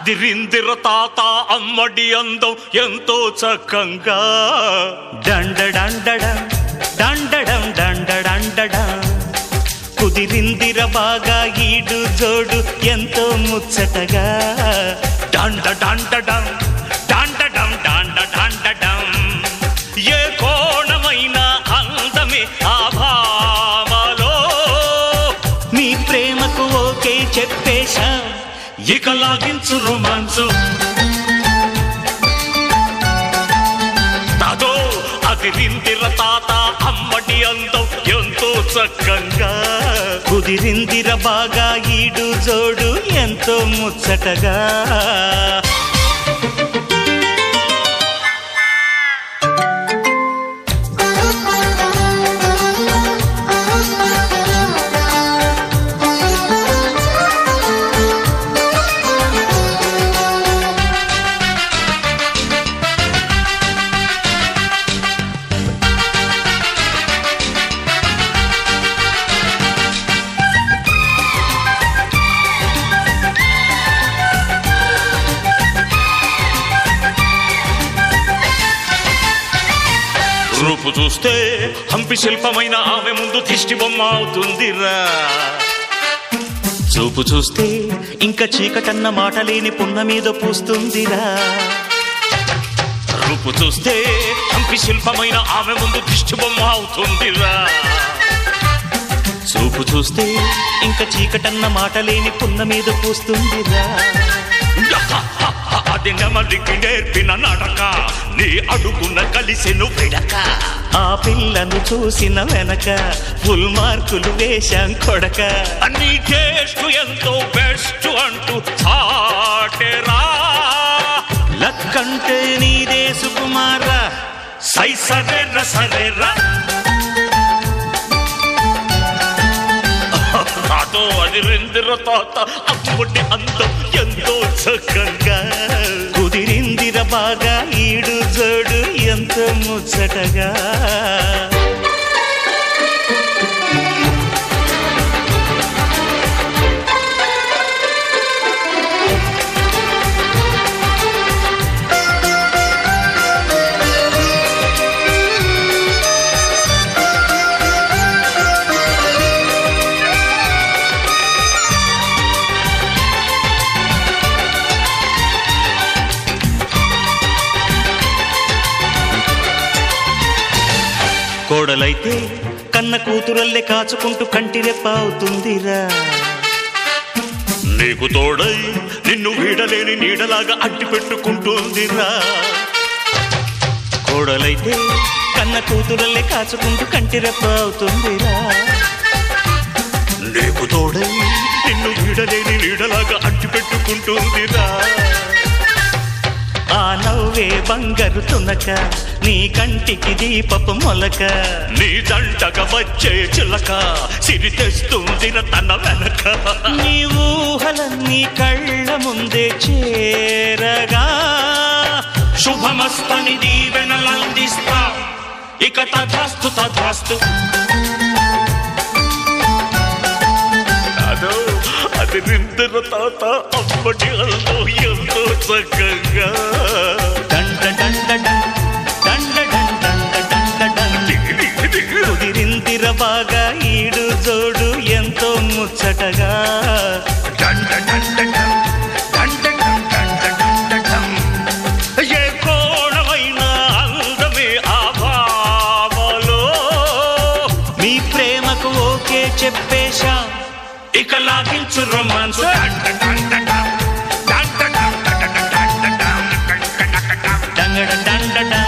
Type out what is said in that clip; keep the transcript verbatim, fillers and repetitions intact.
అదిరిందిర తాత అమ్మడి అందం ఎంతో చక్కంగా డండడండడం డండడం డండడండడం కుదిరిందిర బాగా ఈడు జోడు ఎంతో ముచ్చటగా డండ డండడం డండడం డండ డండడం ఏ కోణమైన అందమే ఆ భామలో మీ ప్రేమకు ఓకే చెప్పేశా ఇక లాగించు రొమాన్సు తాతో అదిరిందిర తాత అమ్మడి అందం ఎంతో చక్కంగా కుదిరిందిర బాగా ఈడు జోడు ఎంతో ముచ్చటగా రూపు చూస్తే హంపి శిల్పమైన ఆమె ముందు దిష్టి బొమ్మ అవుతుందిరా చూపు చూస్తే ఇంకా చీకటన్న మాట లేని పున్న మీద పూస్తుందిరా రూపు చూస్తే హంపి శిల్పమైన ఆమె ముందు దిష్టి బొమ్మ అవుతుందిరా చూపు చూస్తే ఇంకా చీకటన్న మాట లేని పున్న మీద పూస్తుందిరా అది నెమలికి నేర్పిన నడక నీ అడుగున కలిసెను విడక ఆ పిల్లను చూసిన వెనక ఫుల్ మార్కులు వేశాం కొడక నీ టేస్ట్ ఎంతో బెస్ట్ అంటూ చాటెరా లక్కంటే నీదే సుకుమారా సై సరేరా సరేరా తాతో అదిరిందిర తాత అమ్మడి అందం ఎంతో చక్కగా కుదిరిందిర బాగా ఈడు జోడు ఎంతో ముచ్చటగా కోడలైతే కన్న కూతురల్లే కాచుకుంటూ కంటిరెప్ప అవుతుందిరా నీకు తోడై నిన్ను వీడలేని నీడలాగా అడ్డు పెట్టుకుంటుందిరా కోడలైతే కన్న కూతురల్లే కాచుకుంటూ కంటిరెప్ప అవుతుందిరా నీకు తోడై నిన్ను వీడలేని నీడలాగా అడ్డు పెట్టుకుంటుందిరా ఆ నవ్వే బంగారు తునక నీ కంటికి దీపపు మొలక నీ దంటగా వచ్చే చిలక సిరి తెస్తుందిర తన వెనక నీ ఊహలన్నీ కళ్ళ ముందే చేరగా శుభమస్తని దీవెనలందిస్తా ఇక తథాస్తు తథాస్తు అదో అది నిందిర తాత అమ్మడి అల్లు ఎంతో చక్కగా డండ డండ డండ డండ డండ డండ కుదిరిందిర బాగా ఈడు జోడు ఎంతో ముచ్చటగా డండ డండ డండ డండ డండ ఏ కోణమైన అందమే ఆ భామలో మీ ప్రేమకు ఓకే చెప్పేశా ఇక లాగించు రొమాన్స్ డంగడ డండ